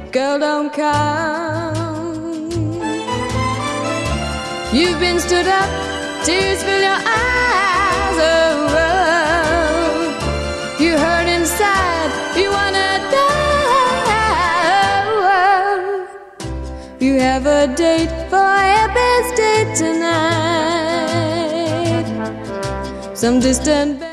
girl, don't come. You've been stood up, tears fill your eyes. Oh, oh. You hurt inside, you wanna die. Oh, oh. You have a date for a best date tonight. Some distant